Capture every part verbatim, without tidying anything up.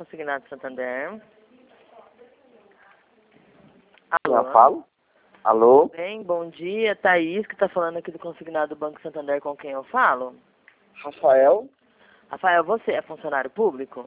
Consignado Santander. Já Alô? falo? Alô? Bem, bom dia. Thaís, que está falando aqui do Consignado Banco Santander, com quem eu falo. Rafael? Rafael, você é funcionário público?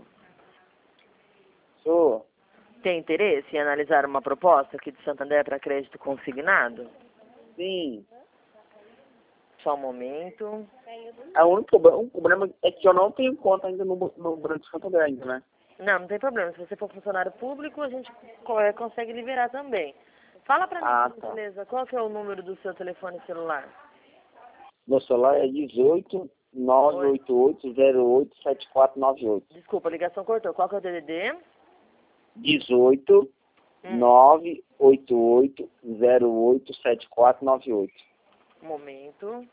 Sou. Tem interesse em analisar uma proposta aqui de Santander para crédito consignado? Sim. Só um momento. O único problema, o problema é que eu não tenho conta ainda no, no Banco Santander ainda, né? Não, não tem problema. Se você for funcionário público, a gente co- eh, consegue liberar também. Fala para mim, Ah, por tá. gentileza, qual que é o número do seu telefone celular? Meu celular é dezoito, nove oito oito, zero oito, sete quatro nove oito. Desculpa, a ligação cortou. Qual que é o D D D? dezoito, Hum, nove oito oito, zero oito, sete quatro nove oito. um momento.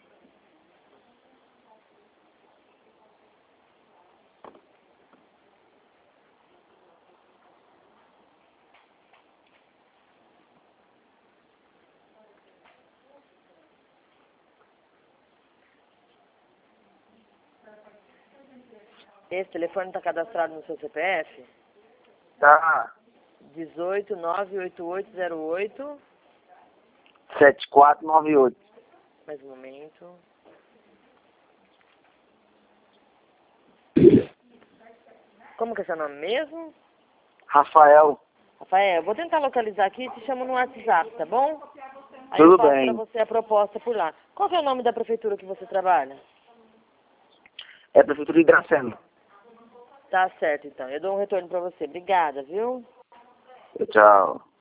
Esse telefone está cadastrado no seu C P F? Tá. dezoito, nove oito oito, zero oito. sete quatro nove oito. Mais um momento. Como que é seu nome mesmo? Rafael. Rafael, eu vou tentar localizar aqui e te chamo no WhatsApp, tá bom? Aí Tudo eu passo bem. para você a proposta por lá. Qual que é o nome da prefeitura que você trabalha? É a Prefeitura de Dracena. Tá certo, então. Eu dou um retorno para você. Obrigada, viu? Tchau.